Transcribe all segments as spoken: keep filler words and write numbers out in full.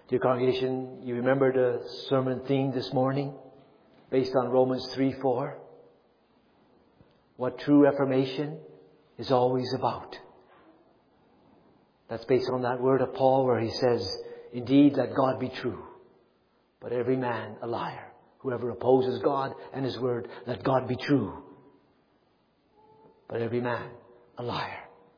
Dear congregation, you remember the sermon theme this morning based on Romans three four? What true reformation is always about. That's based on that word of Paul where he says, indeed, let God be true, but every man a liar. Whoever opposes God and His word, let God be true, but every man a liar.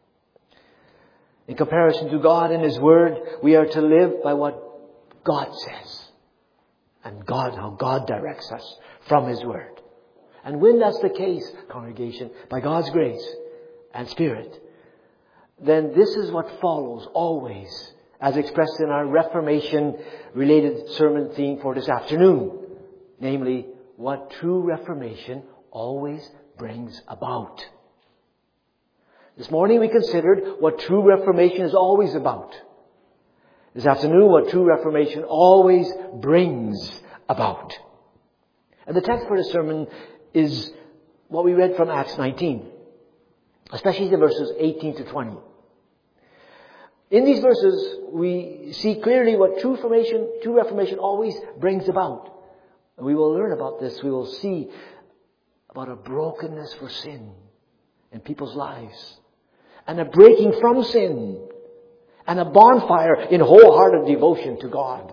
In comparison to God and His word, we are to live by what God says. And God, how God directs us from His word. And when that's the case, congregation, by God's grace and Spirit, then this is what follows always, as expressed in our Reformation-related sermon theme for this afternoon. Namely, what true Reformation always brings about. This morning we considered what true Reformation is always about. This afternoon, what true Reformation always brings about. And the text for the sermon is what we read from Acts nineteen, especially the verses eighteen to twenty. In these verses, we see clearly what true Reformation, true Reformation always brings about. And we will learn about this. We will see about a brokenness for sin in people's lives, and a breaking from sin, and a bonfire in wholehearted devotion to God.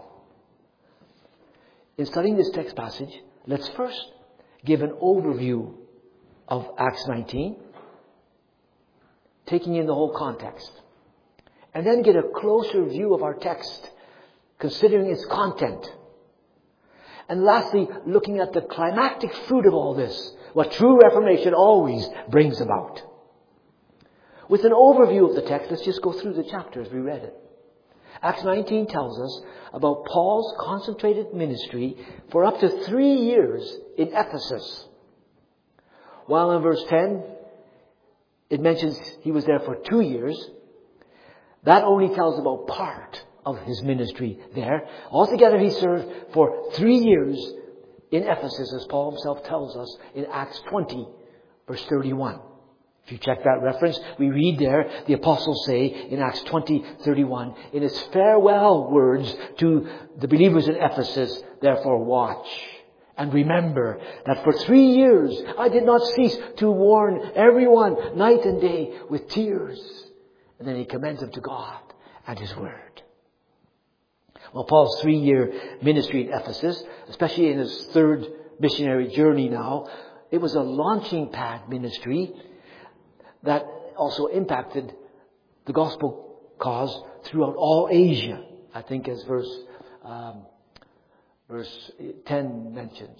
In studying this text passage, let's first give an overview of Acts nineteen, taking in the whole context. And then get a closer view of our text, considering its content. And lastly, looking at the climactic fruit of all this, what true Reformation always brings about. With an overview of the text, let's just go through the chapter as we read it. Acts nineteen tells us about Paul's concentrated ministry for up to three years in Ephesus. While in verse ten, it mentions he was there for two years. That only tells about part of his ministry there. Altogether, he served for three years in Ephesus, as Paul himself tells us in Acts twenty, verse thirty-one. If you check that reference, we read there, the apostles say in Acts twenty thirty-one, in his farewell words to the believers in Ephesus, therefore watch and remember that for three years I did not cease to warn everyone night and day with tears. And then he commends them to God and His word. Well, Paul's three-year ministry in Ephesus, especially in his third missionary journey now, it was a launching pad ministry that also impacted the gospel cause throughout all Asia. I think as verse um, verse ten mentions.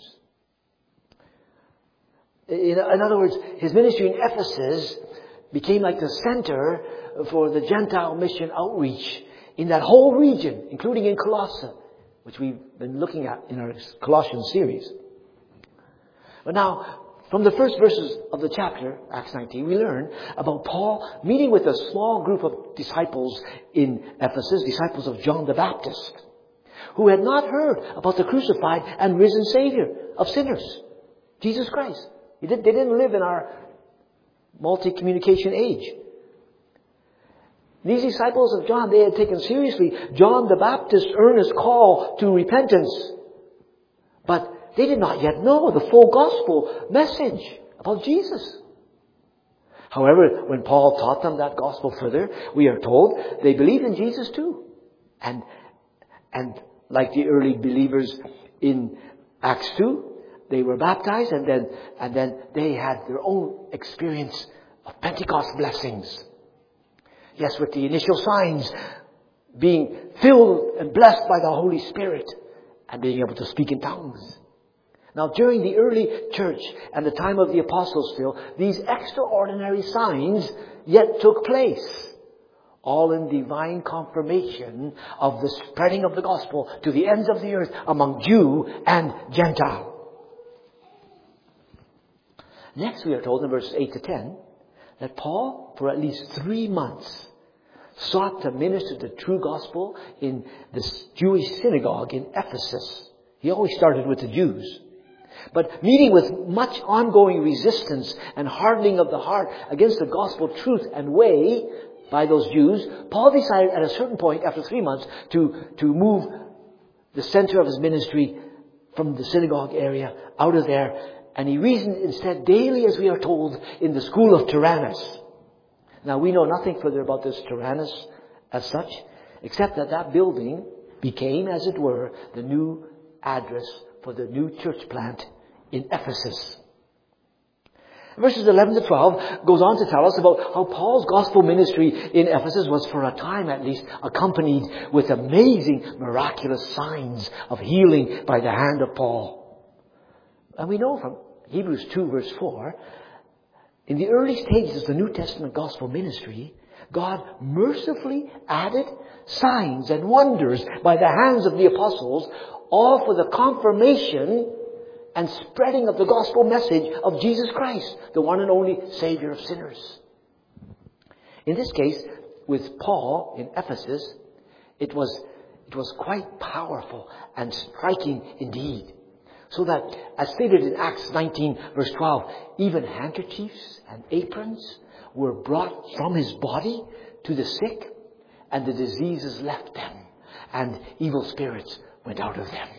In, in other words, his ministry in Ephesus became like the center for the Gentile mission outreach in that whole region, including in Colossae, which we've been looking at in our Colossians series. But now, from the first verses of the chapter, Acts nineteen, we learn about Paul meeting with a small group of disciples in Ephesus, disciples of John the Baptist, who had not heard about the crucified and risen Savior of sinners, Jesus Christ. They didn't live in our multi-communication age. These disciples of John, they had taken seriously John the Baptist's earnest call to repentance. But they did not yet know the full gospel message about Jesus. However, when Paul taught them that gospel further, we are told they believed in Jesus too. And, and like the early believers in Acts two, they were baptized and then, and then they had their own experience of Pentecost blessings. Yes, with the initial signs, being filled and blessed by the Holy Spirit and being able to speak in tongues. Now, during the early church and the time of the apostles still, these extraordinary signs yet took place, all in divine confirmation of the spreading of the gospel to the ends of the earth among Jew and Gentile. Next, we are told in verses eight to ten, that Paul, for at least three months, sought to minister the true gospel in this Jewish synagogue in Ephesus. He always started with the Jews. But meeting with much ongoing resistance and hardening of the heart against the gospel truth and way by those Jews, Paul decided at a certain point, after three months, to, to move the center of his ministry, from the synagogue area, out of there. And he reasoned instead daily, as we are told, in the school of Tyrannus. Now, we know nothing further about this Tyrannus as such, except that that building became, as it were, the new address for the new church plant in Ephesus. Verses eleven to twelve goes on to tell us about how Paul's gospel ministry in Ephesus was, for a time at least, accompanied with amazing, miraculous signs of healing by the hand of Paul. And we know from Hebrews two verse four, in the early stages of the New Testament gospel ministry, God mercifully added signs and wonders by the hands of the apostles, all for the confirmation and spreading of the gospel message of Jesus Christ, the one and only Savior of sinners. In this case, with Paul in Ephesus, it was, it was quite powerful and striking indeed. So that, as stated in Acts nineteen verse twelve, even handkerchiefs and aprons were brought from his body to the sick, and the diseases left them, and evil spirits went out of them.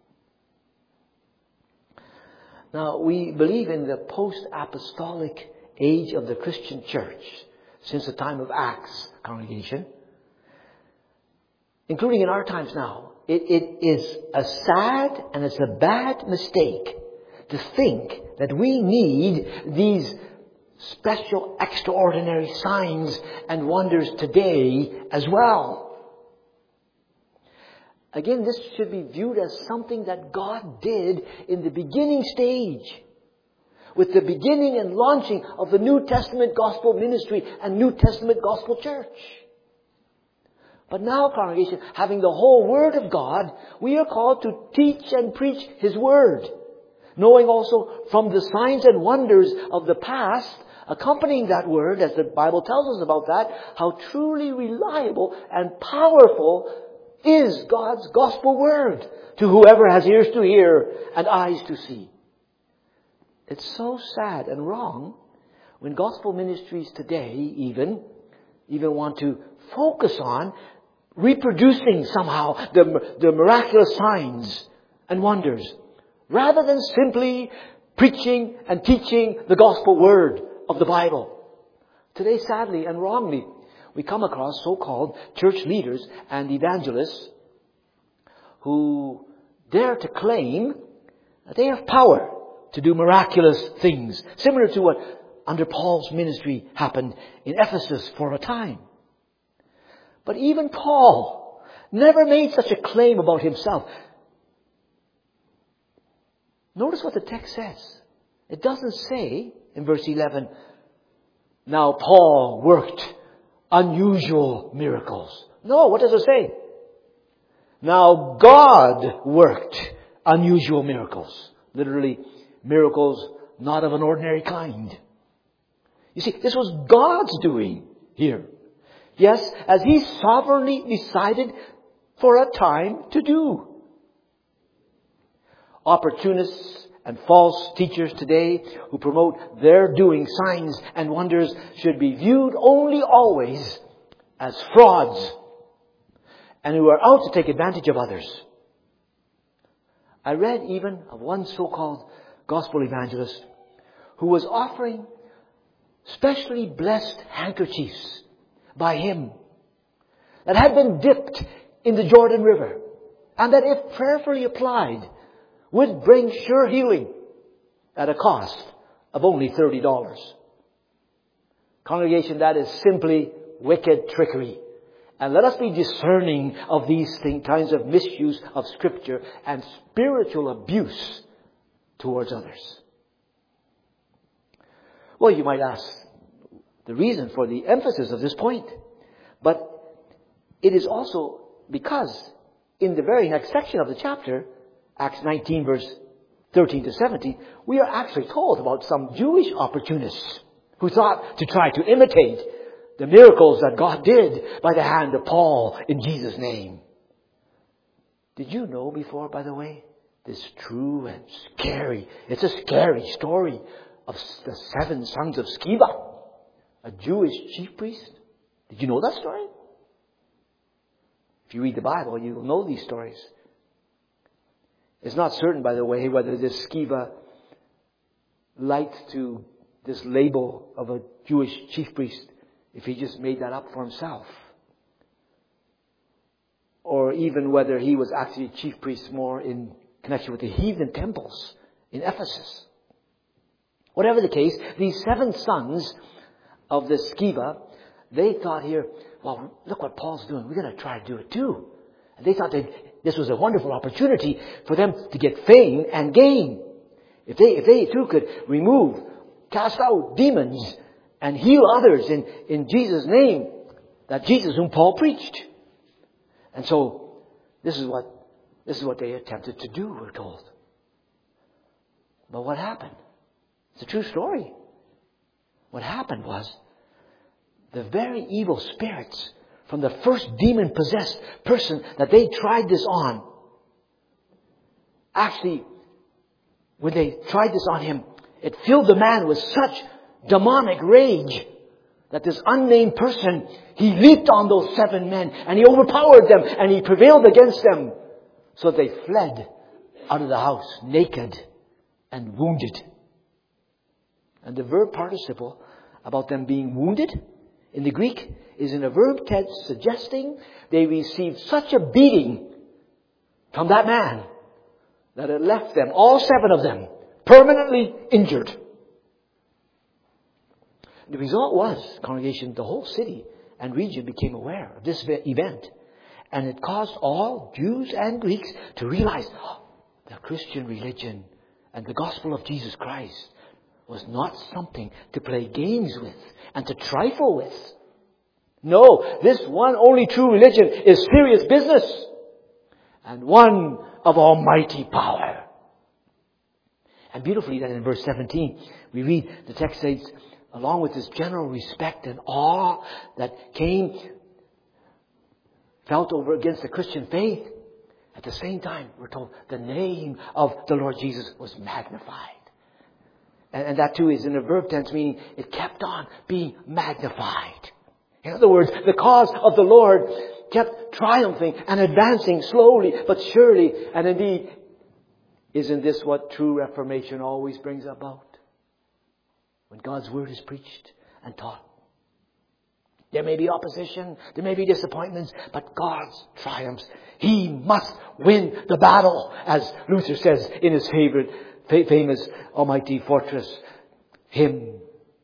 Now, we believe in the post-apostolic age of the Christian church, since the time of Acts, congregation, including in our times now. It, it is a sad and it's a bad mistake to think that we need these special, extraordinary signs and wonders today as well. Again, this should be viewed as something that God did in the beginning stage, with the beginning and launching of the New Testament gospel ministry and New Testament gospel church. But now, congregation, having the whole Word of God, we are called to teach and preach His Word, knowing also from the signs and wonders of the past, accompanying that Word, as the Bible tells us about that, how truly reliable and powerful is God's gospel word to whoever has ears to hear and eyes to see. It's so sad and wrong when gospel ministries today even, even want to focus on reproducing somehow the, the miraculous signs and wonders, rather than simply preaching and teaching the gospel word of the Bible. Today, sadly and wrongly, we come across so-called church leaders and evangelists who dare to claim that they have power to do miraculous things, similar to what under Paul's ministry happened in Ephesus for a time. But even Paul never made such a claim about himself. Notice what the text says. It doesn't say in verse eleven, now Paul worked unusual miracles. No, what does it say? Now God worked unusual miracles. Literally, miracles not of an ordinary kind. You see, this was God's doing here. Yes, as He sovereignly decided for a time to do. Opportunists and false teachers today who promote their doing signs and wonders should be viewed only always as frauds, and who are out to take advantage of others. I read even of one so-called gospel evangelist who was offering specially blessed handkerchiefs by him that had been dipped in the Jordan River, and that if prayerfully applied would bring sure healing at a cost of only thirty dollars. Congregation, that is simply wicked trickery. And let us be discerning of these thing, kinds of misuse of Scripture and spiritual abuse towards others. Well, you might ask the reason for the emphasis of this point. But it is also because in the very next section of the chapter, Acts nineteen verse thirteen to seventeen, we are actually told about some Jewish opportunists who thought to try to imitate the miracles that God did by the hand of Paul in Jesus' name. Did you know before, by the way, this true and scary, it's a scary story of the seven sons of Sceva, a Jewish chief priest? Did you know that story? If you read the Bible, you'll know these stories. It's not certain, by the way, whether this Sceva liked to this label of a Jewish chief priest, if he just made that up for himself. Or even whether he was actually chief priest more in connection with the heathen temples in Ephesus. Whatever the case, these seven sons of the Sceva, they thought here, well, look what Paul's doing. We're going to try to do it too. And they thought that this was a wonderful opportunity for them to get fame and gain. If they, if they too could remove, cast out demons and heal others in, in Jesus' name, that Jesus whom Paul preached. And so, this is what, this is what they attempted to do, we're told. But what happened? It's a true story. What happened was, the very evil spirits from the first demon-possessed person that they tried this on, actually, when they tried this on him, it filled the man with such demonic rage that this unnamed person, he leaped on those seven men and he overpowered them and he prevailed against them. So they fled out of the house naked and wounded. And the verb participle about them being wounded in the Greek is in a verb tense suggesting they received such a beating from that man that it left them, all seven of them, permanently injured. The result was, congregation, the whole city and region became aware of this event. And it caused all Jews and Greeks to realize oh, the Christian religion and the gospel of Jesus Christ was not something to play games with and to trifle with. No, this one only true religion is serious business and one of almighty power. And beautifully then in verse seventeen, we read the text says, along with this general respect and awe that came, felt over against the Christian faith, at the same time, we're told the name of the Lord Jesus was magnified. And, and that too is in a verb tense, meaning it kept on being magnified. In other words, the cause of the Lord kept triumphing and advancing slowly but surely. And indeed, isn't this what true reformation always brings about? When God's word is preached and taught. There may be opposition, there may be disappointments, but God's triumphs. He must win the battle, as Luther says in his favorite, famous Almighty Fortress hymn.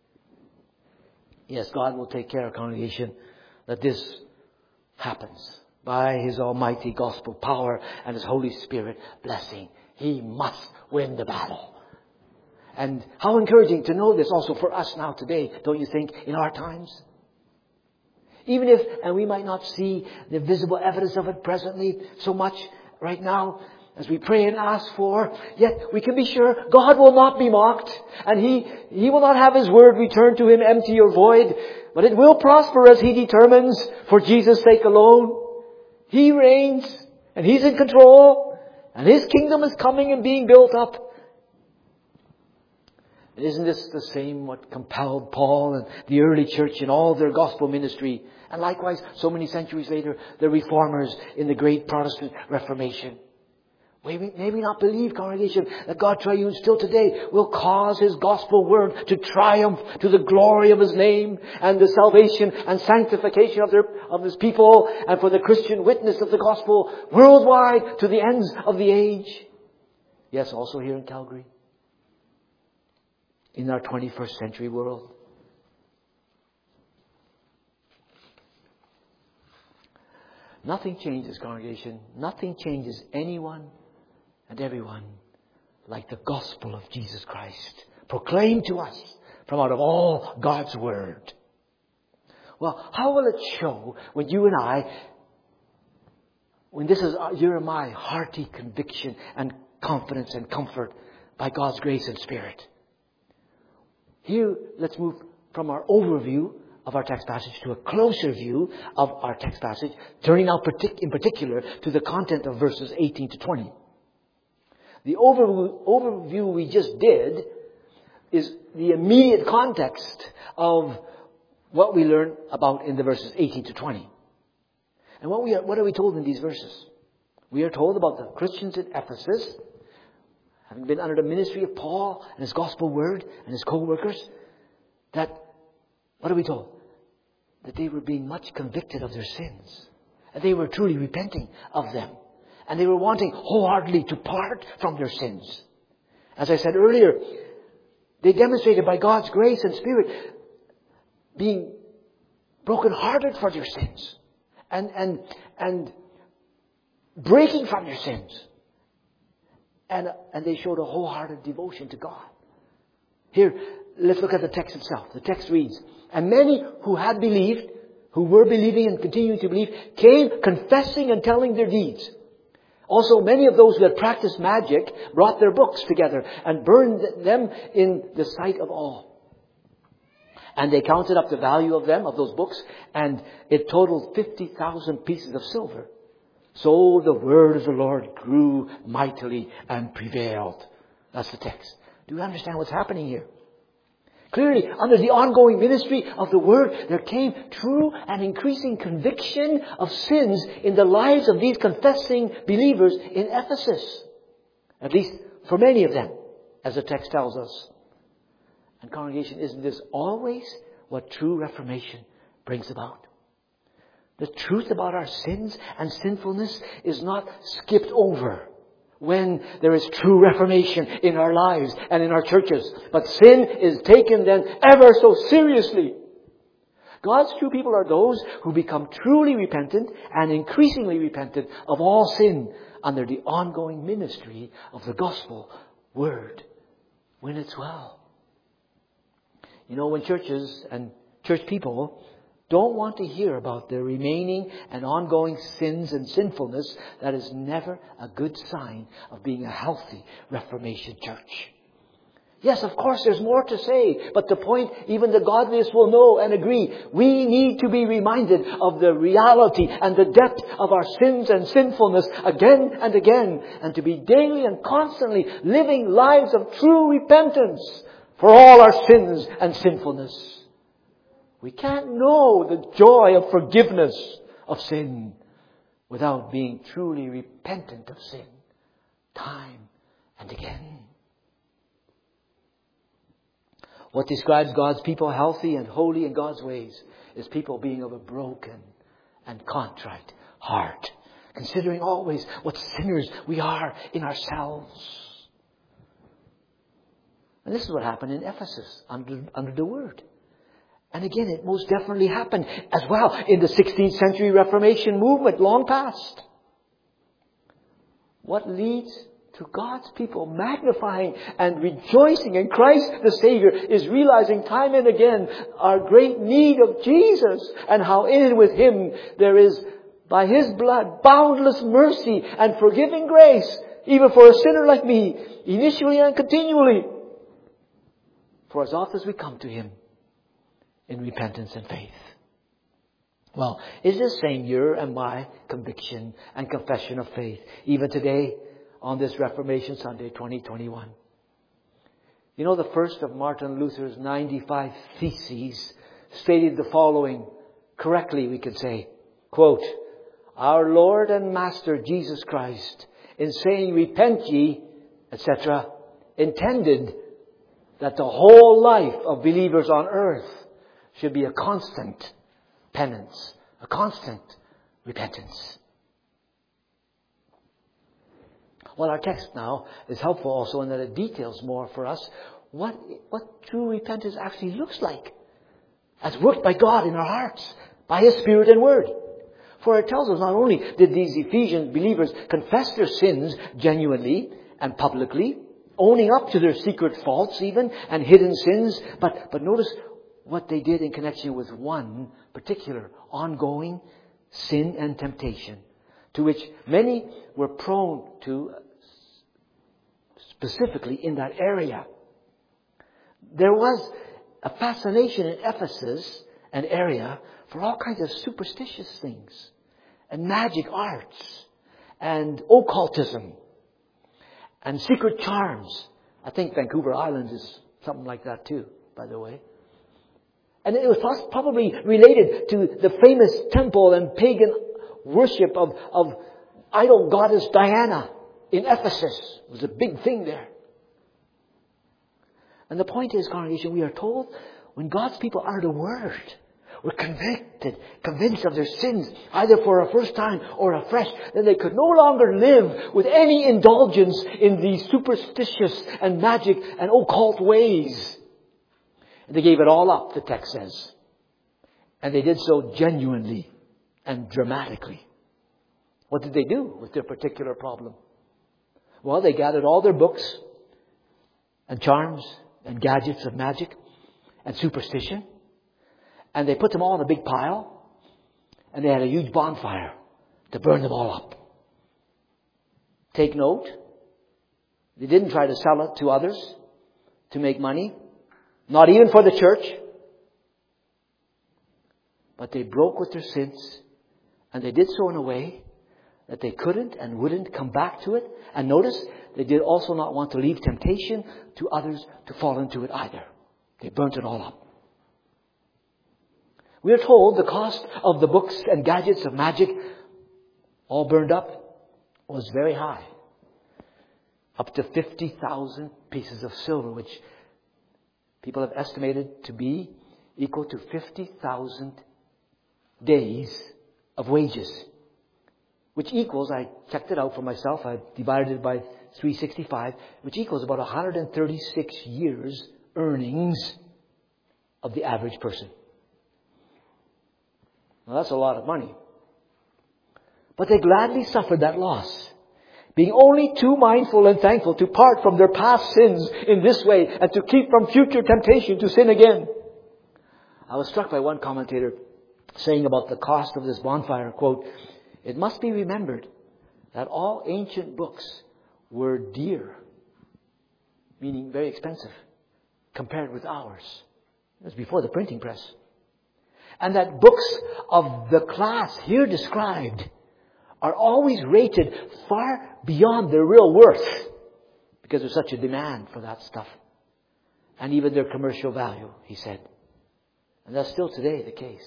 Yes, God will take care, congregation, that this happens by His almighty gospel power and His Holy Spirit blessing. He must win the battle. And how encouraging to know this also for us now today, don't you think, in our times? Even if, and we might not see the visible evidence of it presently so much right now, as we pray and ask for, yet we can be sure God will not be mocked, and He, He will not have His word returned to Him empty or void, but it will prosper as He determines for Jesus' sake alone. He reigns, and He's in control, and His kingdom is coming and being built up. Isn't this the same what compelled Paul and the early church in all their gospel ministry? And likewise, so many centuries later, the reformers in the great Protestant Reformation. May we, may we not believe, congregation, that God triune still today will cause His gospel word to triumph to the glory of His name and the salvation and sanctification of, their, of His people and for the Christian witness of the gospel worldwide to the ends of the age. Yes, also here in Calgary. In our twenty-first century world. Nothing changes, congregation. Nothing changes anyone and everyone like the gospel of Jesus Christ, proclaimed to us from out of all God's word. Well, how will it show when you and I, when this is your and my hearty conviction and confidence and comfort by God's grace and Spirit? Here, let's move from our overview of our text passage to a closer view of our text passage, turning now partic- in particular to the content of verses eighteen to twenty. The overview, overview we just did is the immediate context of what we learn about in the verses eighteen to twenty. And what we are, what are we told in these verses? We are told about the Christians in Ephesus, having been under the ministry of Paul and his gospel word and his co-workers, that, what are we told? That they were being much convicted of their sins. And they were truly repenting of them. And they were wanting wholeheartedly to part from their sins. As I said earlier, they demonstrated by God's grace and Spirit being broken-hearted for their sins. And, and, and breaking from their sins. And, and they showed a wholehearted devotion to God. Here, let's look at the text itself. The text reads, "And many who had believed, who were believing and continuing to believe, came confessing and telling their deeds. Also, many of those who had practiced magic brought their books together and burned them in the sight of all. And they counted up the value of them, of those books, and it totaled fifty thousand pieces of silver. So the word of the Lord grew mightily and prevailed." That's the text. Do you understand what's happening here? Clearly, under the ongoing ministry of the Word, there came true and increasing conviction of sins in the lives of these confessing believers in Ephesus. At least for many of them, as the text tells us. And congregation, isn't this always what true reformation brings about? The truth about our sins and sinfulness is not skipped over when there is true reformation in our lives and in our churches. But sin is taken then ever so seriously. God's true people are those who become truly repentant and increasingly repentant of all sin under the ongoing ministry of the gospel word when it's well. You know, when churches and church people don't want to hear about their remaining and ongoing sins and sinfulness, that is never a good sign of being a healthy Reformation church. Yes, of course, there's more to say, but the point even the godliest will know and agree. We need to be reminded of the reality and the depth of our sins and sinfulness again and again, and to be daily and constantly living lives of true repentance for all our sins and sinfulness. We can't know the joy of forgiveness of sin without being truly repentant of sin time and again. What describes God's people healthy and holy in God's ways is people being of a broken and contrite heart, considering always what sinners we are in ourselves. And this is what happened in Ephesus under, under the Word. And again, it most definitely happened as well in the sixteenth century Reformation movement, long past. What leads to God's people magnifying and rejoicing in Christ the Savior is realizing time and again our great need of Jesus and how in and with Him there is, by His blood, boundless mercy and forgiving grace, even for a sinner like me, initially and continually. For as often as we come to Him in repentance and faith. Well, is this same your and my conviction and confession of faith even today on this Reformation Sunday twenty twenty-one? You know, the first of Martin Luther's ninety-five theses stated the following, correctly we could say, quote, "Our Lord and Master Jesus Christ, in saying repent ye, et cetera, intended that the whole life of believers on earth should be a constant penance, a constant repentance." Well, our text now is helpful also in that it details more for us what, what true repentance actually looks like as worked by God in our hearts, by His Spirit and Word. For it tells us not only did these Ephesian believers confess their sins genuinely and publicly, owning up to their secret faults even and hidden sins, but, but notice what they did in connection with one particular ongoing sin and temptation to which many were prone to specifically in that area. There was a fascination in Ephesus, an area, for all kinds of superstitious things and magic arts and occultism and secret charms. I think Vancouver Island is something like that too, by the way. And it was probably related to the famous temple and pagan worship of, of idol goddess Diana in Ephesus. It was a big thing there. And the point is, congregation, we are told when God's people are the Word, were convicted, convinced of their sins, either for a first time or afresh, then they could no longer live with any indulgence in these superstitious and magic and occult ways. And they gave it all up, the text says. And they did so genuinely and dramatically. What did they do with their particular problem? Well, they gathered all their books and charms and gadgets of magic and superstition, and they put them all in a big pile, and they had a huge bonfire to burn them all up. Take note, they didn't try to sell it to others to make money, not even for the church, but they broke with their sins, and they did so in a way that they couldn't and wouldn't come back to it. And notice, they did also not want to leave temptation to others to fall into it either. They burnt it all up. We are told the cost of the books and gadgets of magic, all burned up, was very high. Up to fifty thousand pieces of silver, which people have estimated to be equal to fifty thousand days of wages. Which equals, I checked it out for myself, I divided it by three hundred sixty-five, which equals about one hundred thirty-six years earnings of the average person. Now that's a lot of money. But they gladly suffered that loss, being only too mindful and thankful to part from their past sins in this way and to keep from future temptation to sin again. I was struck by one commentator saying about the cost of this bonfire, quote, "It must be remembered that all ancient books were dear," meaning very expensive, compared with ours. It was before the printing press. And that books of the class here described are always rated far beyond their real worth because there's such a demand for that stuff. And even their commercial value, he said. And that's still today the case.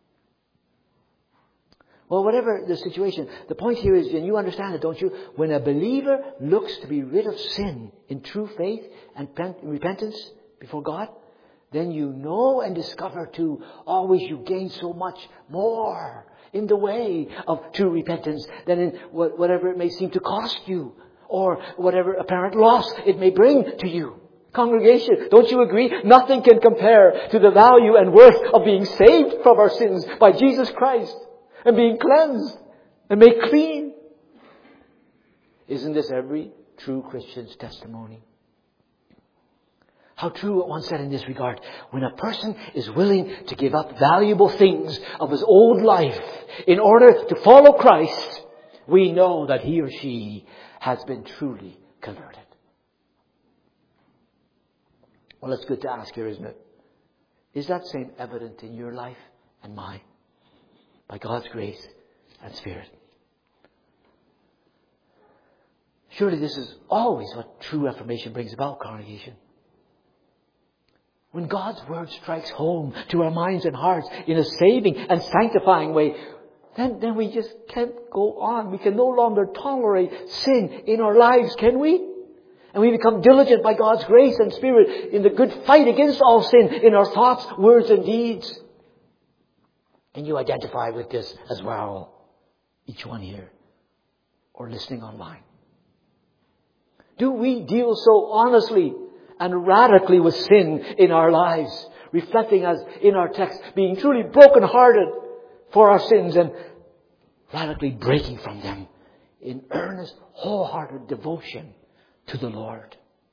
Well, whatever the situation, the point here is, and you understand it, don't you? When a believer looks to be rid of sin in true faith and repentance before God, then you know and discover too, always you gain so much more in the way of true repentance than in whatever it may seem to cost you or whatever apparent loss it may bring to you. Congregation, don't you agree? Nothing can compare to the value and worth of being saved from our sins by Jesus Christ and being cleansed and made clean. Isn't this every true Christian's testimony? How true what one said in this regard. When a person is willing to give up valuable things of his old life in order to follow Christ, we know that he or she has been truly converted. Well, it's good to ask here, isn't it? Is that same evident in your life and mine? By God's grace and Spirit. Surely this is always what true reformation brings about, congregation. When God's Word strikes home to our minds and hearts in a saving and sanctifying way, then, then we just can't go on. We can no longer tolerate sin in our lives, can we? And we become diligent by God's grace and Spirit in the good fight against all sin in our thoughts, words, and deeds. And you identify with this as well, each one here, or listening online. Do we deal so honestly and radically with sin in our lives, reflecting as in our text, being truly broken-hearted for our sins and radically breaking from them in earnest, wholehearted devotion to the Lord?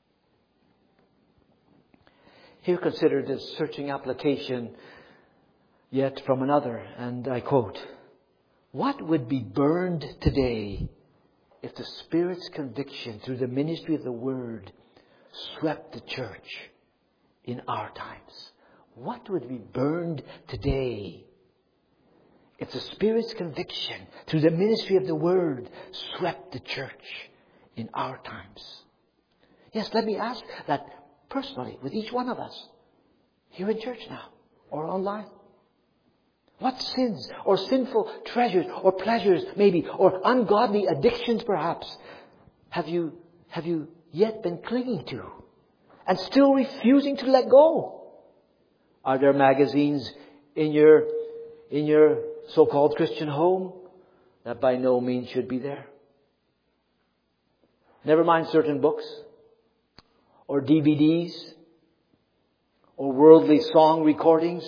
Here consider this searching application yet from another, and I quote, "What would be burned today if the Spirit's conviction through the ministry of the Word swept the church in our times?" What would be burned today if the Spirit's conviction through the ministry of the Word swept the church in our times? Yes, let me ask that personally with each one of us here in church now or online. What sins or sinful treasures or pleasures maybe or ungodly addictions perhaps have you, have you yet been clinging to and still refusing to let go? Are there magazines in your, in your so-called Christian home that by no means should be there? Never mind certain books or D V Ds or worldly song recordings.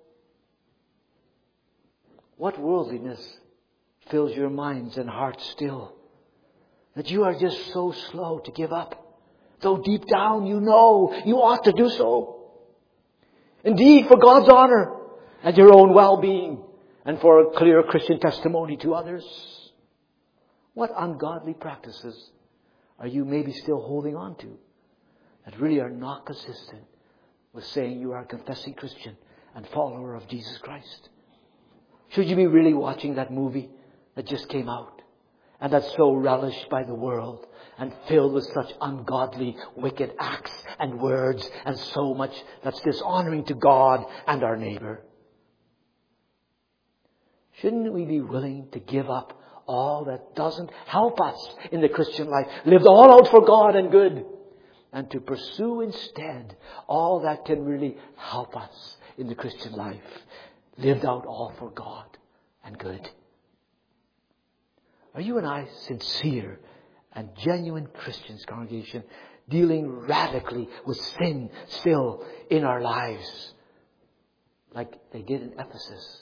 What worldliness fills your minds and hearts still, that you are just so slow to give up, though deep down you know you ought to do so. Indeed, for God's honor and your own well-being and for a clear Christian testimony to others. What ungodly practices are you maybe still holding on to that really are not consistent with saying you are a confessing Christian and follower of Jesus Christ? Should you be really watching that movie that just came out and that's so relished by the world and filled with such ungodly, wicked acts and words and so much that's dishonoring to God and our neighbor? Shouldn't we be willing to give up all that doesn't help us in the Christian life, lived all out for God and good, and to pursue instead all that can really help us in the Christian life, lived out all for God and good? Are you and I sincere and genuine Christians, congregation, dealing radically with sin still in our lives like they did in Ephesus?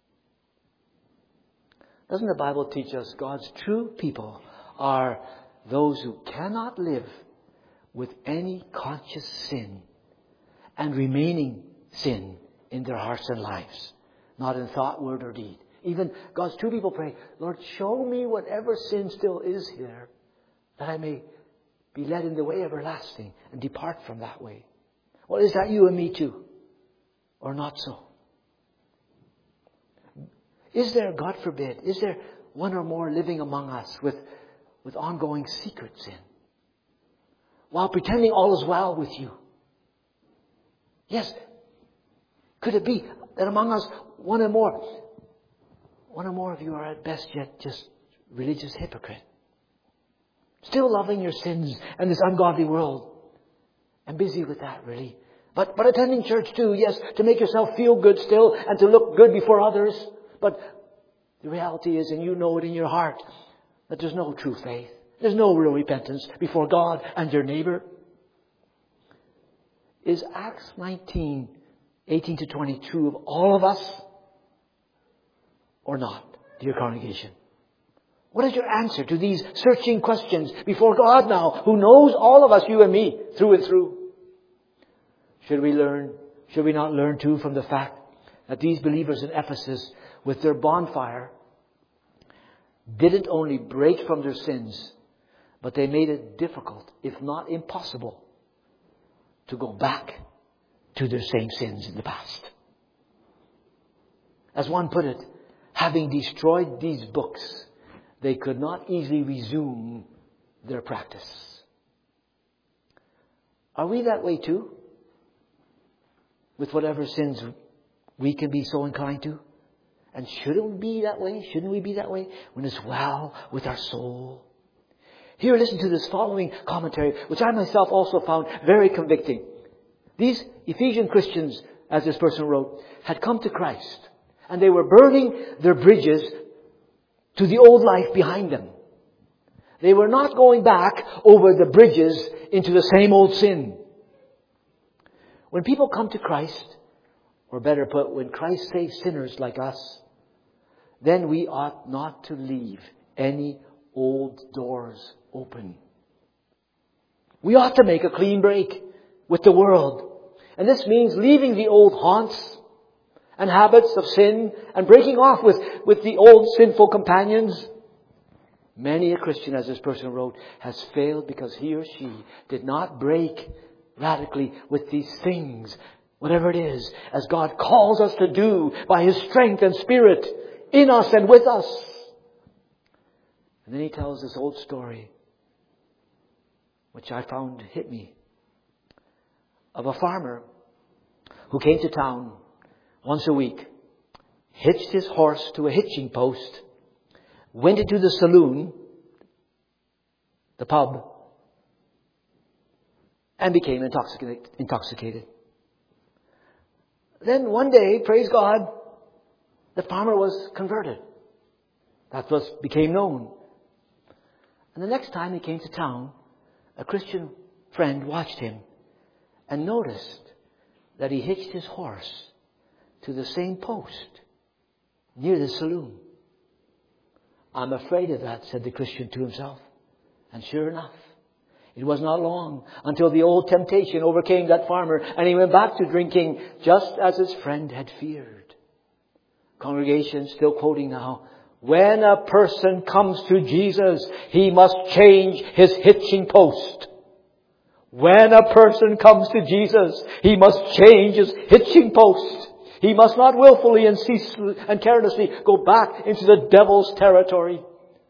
Doesn't the Bible teach us God's true people are those who cannot live with any conscious sin and remaining sin in their hearts and lives, not in thought, word, or deed? Even God's true people pray, Lord, show me whatever sin still is here, that I may be led in the way everlasting and depart from that way. Well, is that you and me too? Or not so? Is there, God forbid, is there one or more living among us with, with ongoing secret sin, while pretending all is well with you? Yes. Could it be that among us one or more, one or more of you are at best yet just religious hypocrite, still loving your sins and this ungodly world, and busy with that really, but but attending church too, yes, to make yourself feel good still and to look good before others. But the reality is, and you know it in your heart, that there's no true faith. There's no real repentance before God and your neighbor. Is Acts nineteen, eighteen to twenty true of all of us or not, dear congregation? What is your answer to these searching questions before God now, who knows all of us, you and me, through and through? Should we learn, should we not learn too from the fact that these believers in Ephesus, with their bonfire, didn't only break from their sins, but they made it difficult, if not impossible, to go back to their same sins in the past? As one put it, having destroyed these books, they could not easily resume their practice. Are we that way too? With whatever sins we can be so inclined to? And shouldn't we be that way? Shouldn't we be that way when it's well with our soul? Here, listen to this following commentary, which I myself also found very convicting. These Ephesian Christians, as this person wrote, had come to Christ, and they were burning their bridges to the old life behind them. They were not going back over the bridges into the same old sin. When people come to Christ, or better put, when Christ saves sinners like us, then we ought not to leave any old doors open. We ought to make a clean break with the world. And this means leaving the old haunts and habits of sin and breaking off with, with the old sinful companions. Many a Christian, as this person wrote, has failed because he or she did not break radically with these things, whatever it is, as God calls us to do by His strength and Spirit in us and with us. And then he tells this old story, which I found hit me, of a farmer who came to town once a week. hitched his horse to a hitching post, went into the saloon, the pub, and became intoxicated. intoxicated. Then one day, praise God, the farmer was converted. That was became known. And the next time he came to town, a Christian friend watched him and noticed that he hitched his horse to the same post near the saloon. I'm afraid of that, said the Christian to himself. And sure enough, it was not long until the old temptation overcame that farmer and he went back to drinking just as his friend had feared. Congregation, still quoting now, when a person comes to Jesus, he must change his hitching post. When a person comes to Jesus, he must change his hitching post. He must not willfully and ceaselessly and carelessly go back into the devil's territory.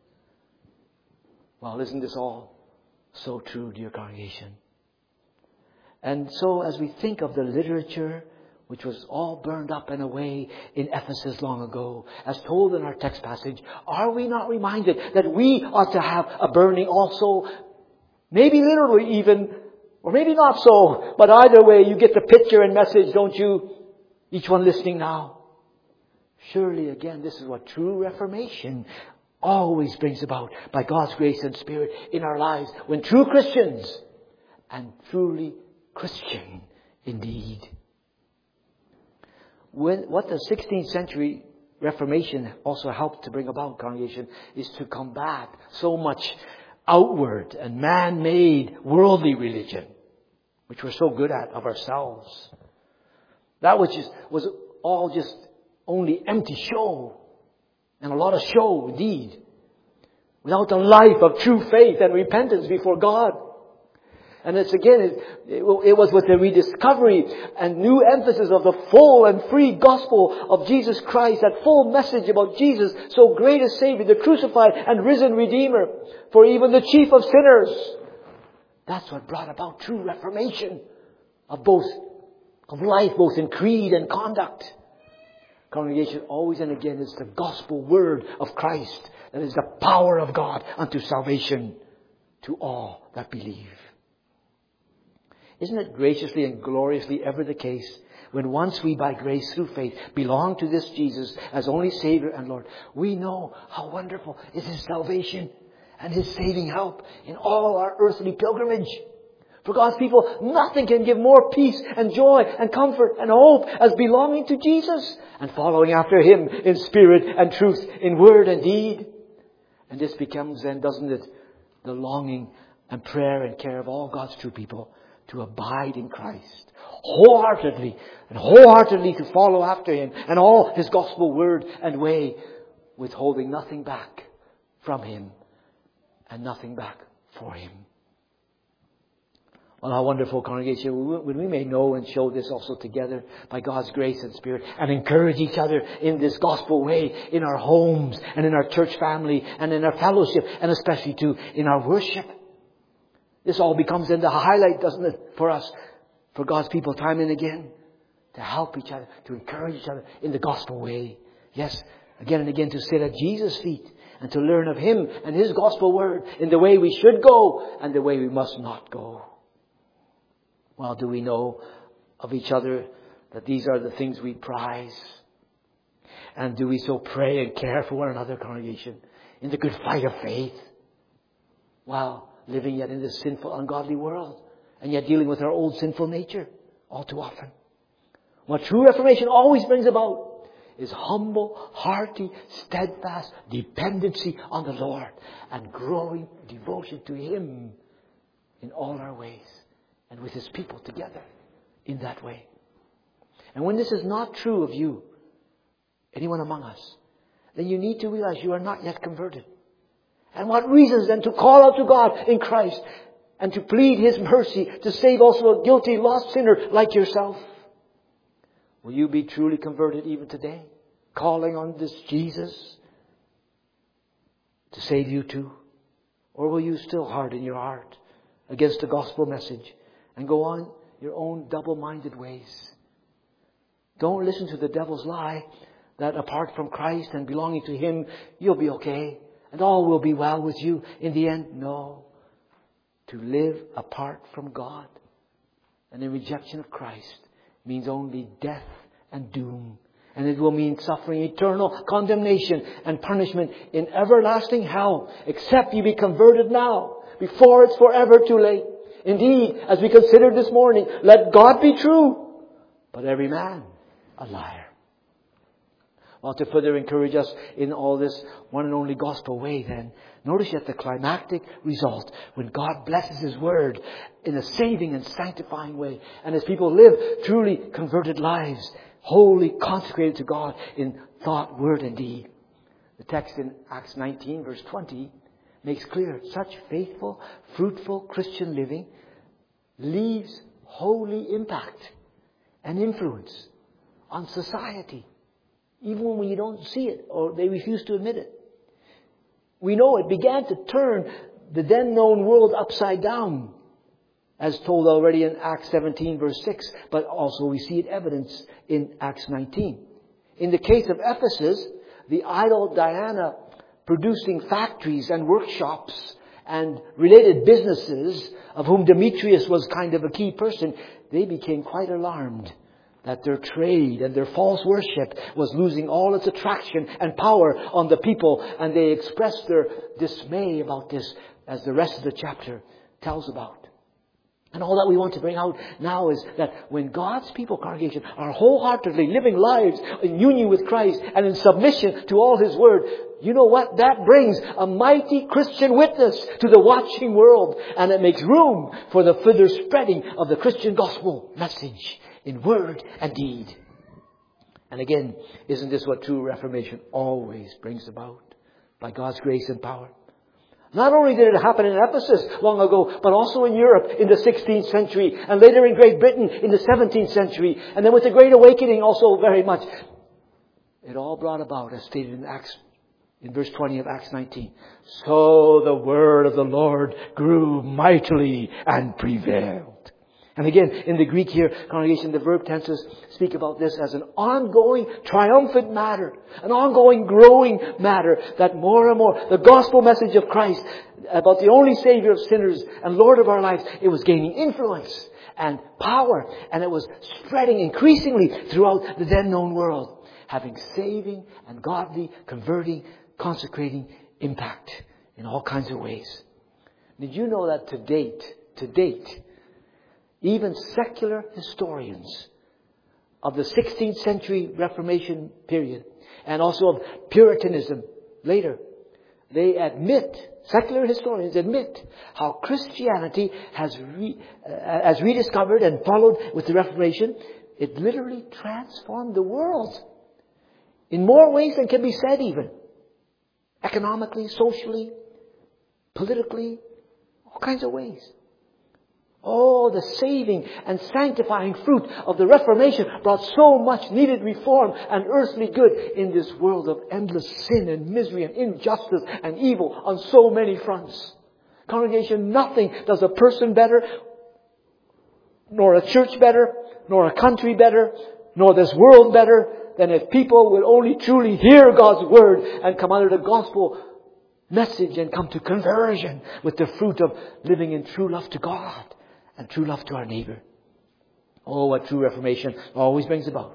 Well, isn't this all so true, dear congregation? And so as we think of the literature which was all burned up and away in Ephesus long ago, as told in our text passage, are we not reminded that we ought to have a burning also, maybe literally even, or maybe not so, but either way you get the picture and message, don't you? Each one listening now. Surely again, this is what true reformation always brings about by God's grace and Spirit in our lives. When true Christians, and truly Christian indeed. When, what the sixteenth century Reformation also helped to bring about, congregation, is to combat so much outward and man-made worldly religion, which we're so good at of ourselves. That which is, was all just only empty show. And a lot of show indeed. Without the life of true faith and repentance before God. And it's again, it, it was with the rediscovery and new emphasis of the full and free gospel of Jesus Christ, that full message about Jesus, so great a Savior, the crucified and risen Redeemer, for even the chief of sinners. That's what brought about true reformation of both, of life, both in creed and conduct. Congregation, always and again, it's the gospel word of Christ that is the power of God unto salvation to all that believe. Isn't it graciously and gloriously ever the case when once we by grace through faith belong to this Jesus as only Savior and Lord, we know how wonderful is His salvation and His saving help in all our earthly pilgrimage. For God's people, nothing can give more peace and joy and comfort and hope as belonging to Jesus and following after Him in spirit and truth, in word and deed. And this becomes then, doesn't it, the longing and prayer and care of all God's true people to abide in Christ wholeheartedly and wholeheartedly to follow after Him and all His gospel word and way, withholding nothing back from Him and nothing back for Him. Well, our wonderful congregation, when we may know and show this also together by God's grace and Spirit and encourage each other in this gospel way in our homes and in our church family and in our fellowship and especially too in our worship. This all becomes then the highlight, doesn't it, for us, for God's people time and again, to help each other, to encourage each other in the gospel way. Yes, again and again to sit at Jesus' feet and to learn of Him and His gospel word in the way we should go and the way we must not go. Well, do we know of each other that these are the things we prize? And do we so pray and care for one another, congregation, in the good fight of faith? While living yet in this sinful, ungodly world, and yet dealing with our old sinful nature all too often. What true reformation always brings about is humble, hearty, steadfast dependency on the Lord and growing devotion to Him in all our ways and with His people together in that way. And when this is not true of you, anyone among us, then you need to realize you are not yet converted. And what reasons then to call out to God in Christ and to plead His mercy to save also a guilty, lost sinner like yourself. Will you be truly converted even today? Calling on this Jesus to save you too? Or will you still harden your heart against the gospel message and go on your own double-minded ways? Don't listen to the devil's lie that apart from Christ and belonging to Him, you'll be okay and all will be well with you in the end. No. To live apart from God and in rejection of Christ means only death and doom. And it will mean suffering eternal condemnation and punishment in everlasting hell, except you be converted now, before it's forever too late. Indeed, as we considered this morning, let God be true, but every man a liar. Well, to further encourage us in all this one and only gospel way then, notice yet the climactic result when God blesses His Word in a saving and sanctifying way. And as people live truly converted lives, wholly consecrated to God in thought, word and deed. The text in Acts nineteen verse twenty makes clear such faithful, fruitful Christian living leaves holy impact and influence on society. Even when you don't see it or they refuse to admit it. We know it began to turn the then known world upside down, as told already in Acts seventeen verse six, but also we see it evidenced in Acts nineteen. In the case of Ephesus, the idol Diana producing factories and workshops and related businesses, of whom Demetrius was kind of a key person, they became quite alarmed that their trade and their false worship was losing all its attraction and power on the people. And they expressed their dismay about this, as the rest of the chapter tells about. And all that we want to bring out now is that when God's people, congregation, are wholeheartedly living lives in union with Christ and in submission to all His Word, you know what? That brings a mighty Christian witness to the watching world. And it makes room for the further spreading of the Christian gospel message in word and deed. And again, isn't this what true Reformation always brings about? By God's grace and power. Not only did it happen in Ephesus long ago, but also in Europe in the sixteenth century, and later in Great Britain in the seventeenth century, and then with the Great Awakening also very much. It all brought about, as stated in Acts, in verse twenty of Acts nineteen. So the word of the Lord grew mightily and prevailed. And again, in the Greek here, congregation, the verb tenses speak about this as an ongoing, triumphant matter. An ongoing, growing matter that more and more, the gospel message of Christ about the only Savior of sinners and Lord of our lives, it was gaining influence and power. And it was spreading increasingly throughout the then known world, having saving and godly, converting, consecrating impact in all kinds of ways. Did you know that to date, to date, even secular historians of the sixteenth century Reformation period and also of Puritanism later, they admit, secular historians admit how Christianity has re, uh, as rediscovered and followed with the Reformation, it literally transformed the world in more ways than can be said even. Economically, socially, politically, all kinds of ways. Oh, the saving and sanctifying fruit of the Reformation brought so much needed reform and earthly good in this world of endless sin and misery and injustice and evil on so many fronts. Congregation, nothing does a person better, nor a church better, nor a country better, nor this world better than if people will only truly hear God's Word and come under the gospel message and come to conversion with the fruit of living in true love to God and true love to our neighbor. Oh, what true Reformation always brings about.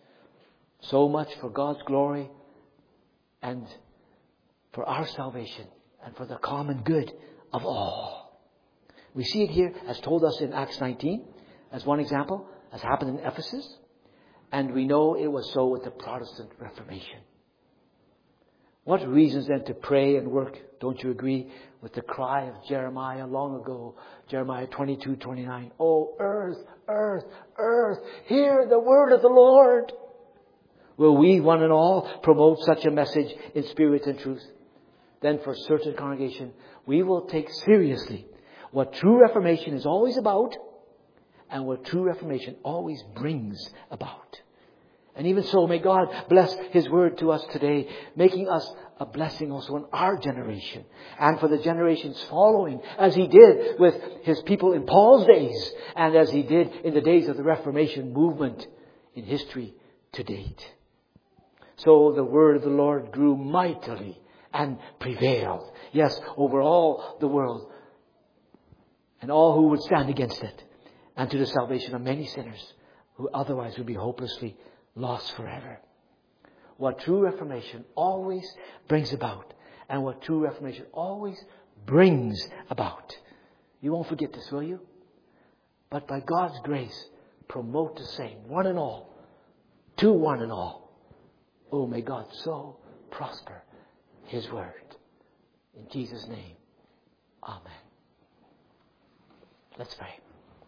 So much for God's glory and for our salvation and for the common good of all. We see it here as told us in Acts nineteen as one example, as happened in Ephesus. And we know it was so with the Protestant Reformation. What reasons then to pray and work, don't you agree, with the cry of Jeremiah long ago, Jeremiah twenty-two twenty-nine. Oh, earth, earth, earth, hear the word of the Lord. Will we, one and all, promote such a message in spirit and truth? Then for certain, congregation, we will take seriously what true Reformation is always about and what true Reformation always brings about. And even so, may God bless His Word to us today, making us a blessing also in our generation and for the generations following, as He did with His people in Paul's days and as He did in the days of the Reformation movement in history to date. So the word of the Lord grew mightily and prevailed. Yes, over all the world. And all who would stand against it. And to the salvation of many sinners who otherwise would be hopelessly lost forever. What true Reformation always brings about. And what true Reformation always brings about. You won't forget this, will you? But by God's grace, promote the same, one and all, to one and all. Oh, may God so prosper His word. In Jesus' name, amen. Let's pray.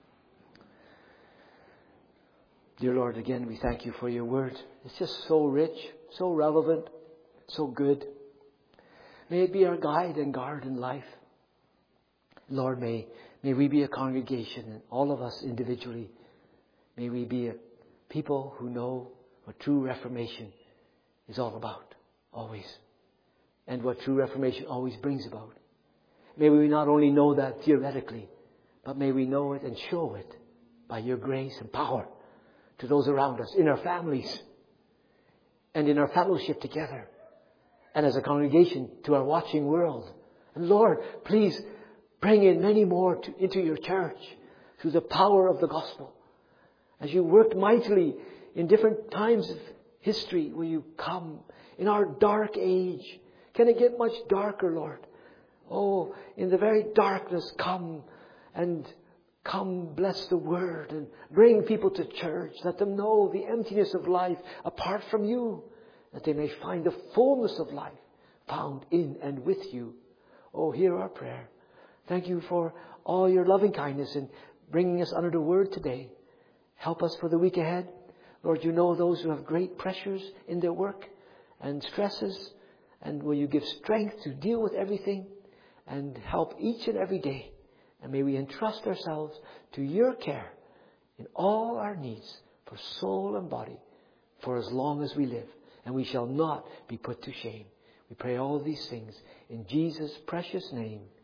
Dear Lord, again, we thank you for your word. It's just so rich, so relevant, so good. May it be our guide and guard in life. Lord, may, may we be a congregation, and all of us individually, may we be a people who know what true Reformation is all about, always. And what true Reformation always brings about. May we not only know that theoretically, but may we know it and show it by your grace and power to those around us, in our families, and in our fellowship together, and as a congregation to our watching world. And Lord, please bring in many more to, into your church through the power of the gospel. As you worked mightily in different times of history, will you come in our dark age? Can it get much darker, Lord? Oh, in the very darkness, come and come bless the word and bring people to church. Let them know the emptiness of life apart from you, that they may find the fullness of life found in and with you. Oh, hear our prayer. Thank you for all your loving kindness in bringing us under the word today. Help us for the week ahead. Lord, you know those who have great pressures in their work and stresses. And will you give strength to deal with everything and help each and every day. And may we entrust ourselves to your care in all our needs for soul and body for as long as we live. And we shall not be put to shame. We pray all these things in Jesus' precious name.